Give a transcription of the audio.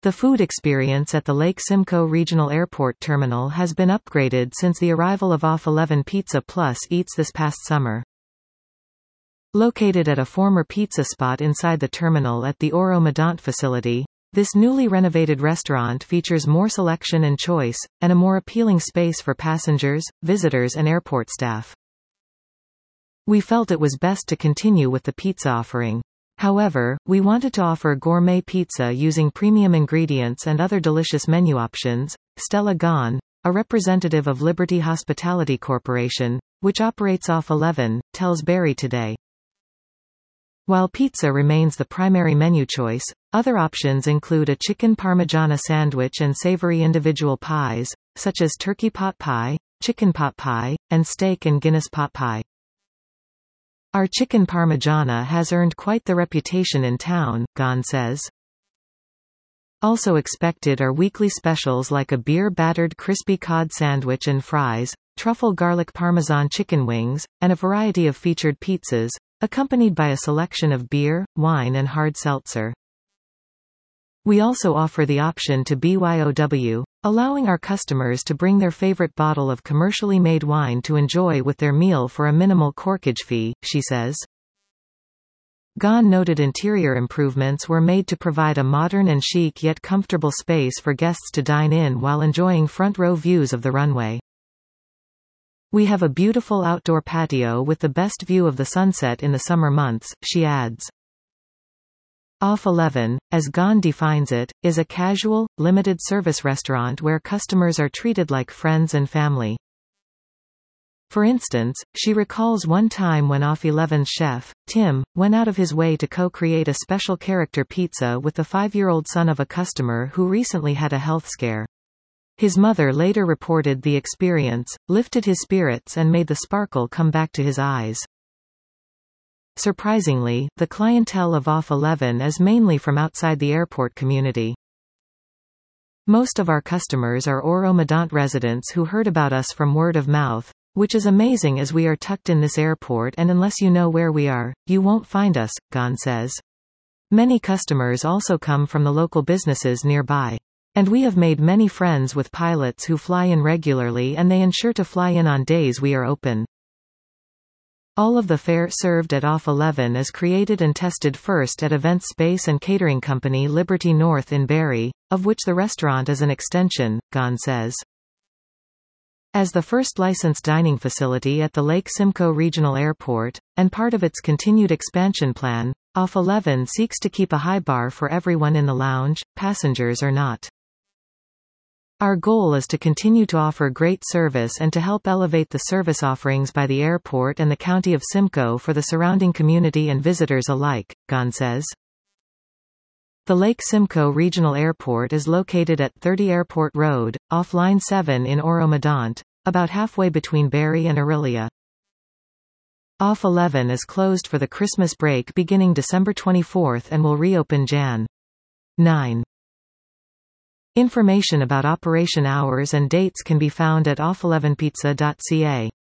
The food experience at the Lake Simcoe Regional Airport Terminal has been upgraded since the arrival of Off 11 Pizza Plus Eats this past summer. Located at a former pizza spot inside the terminal at the Oro Medonte facility, this newly renovated restaurant features more selection and choice, and a more appealing space for passengers, visitors and airport staff. We felt it was best to continue with the pizza offering. However, we wanted to offer gourmet pizza using premium ingredients and other delicious menu options. Stella Gahn, a representative of Liberty Hospitality Corporation, which operates Off 11, tells Barrie Today. While pizza remains the primary menu choice, other options include a chicken parmigiana sandwich and savory individual pies, such as turkey pot pie, chicken pot pie, and steak and Guinness pot pie. Our chicken parmigiana has earned quite the reputation in town, Gahn says. Also expected are weekly specials like a beer-battered crispy cod sandwich and fries, truffle garlic parmesan chicken wings, and a variety of featured pizzas, accompanied by a selection of beer, wine and hard seltzer. We also offer the option to BYOW, allowing our customers to bring their favorite bottle of commercially made wine to enjoy with their meal for a minimal corkage fee, she says. Gahn noted interior improvements were made to provide a modern and chic yet comfortable space for guests to dine in while enjoying front-row views of the runway. We have a beautiful outdoor patio with the best view of the sunset in the summer months, she adds. Off 11, as Gahn defines it, is a casual, limited-service restaurant where customers are treated like friends and family. For instance, she recalls one time when Off 11's chef, Tim, went out of his way to co-create a special character pizza with the 5-year-old son of a customer who recently had a health scare. His mother later reported the experience, lifted his spirits and made the sparkle come back to his eyes. Surprisingly, the clientele of Off 11 is mainly from outside the airport community. Most of our customers are Oro Medonte residents who heard about us from word of mouth, which is amazing as we are tucked in this airport and unless you know where we are, you won't find us, Gahn says. Many customers also come from the local businesses nearby. And we have made many friends with pilots who fly in regularly and they ensure to fly in on days we are open. All of the fare served at Off 11 is created and tested first at event space and catering company Liberty North in Barrie, of which the restaurant is an extension, Gahn says. As the first licensed dining facility at the Lake Simcoe Regional Airport, and part of its continued expansion plan, Off 11 seeks to keep a high bar for everyone in the lounge, passengers or not. Our goal is to continue to offer great service and to help elevate the service offerings by the airport and the County of Simcoe for the surrounding community and visitors alike, Gahn says. The Lake Simcoe Regional Airport is located at 30 Airport Road, off Line 7 in Oro Medonte, about halfway between Barrie and Orillia. Off 11 is closed for the Christmas break beginning December 24 and will reopen Jan. 9. Information about operation hours and dates can be found at off11pizza.ca.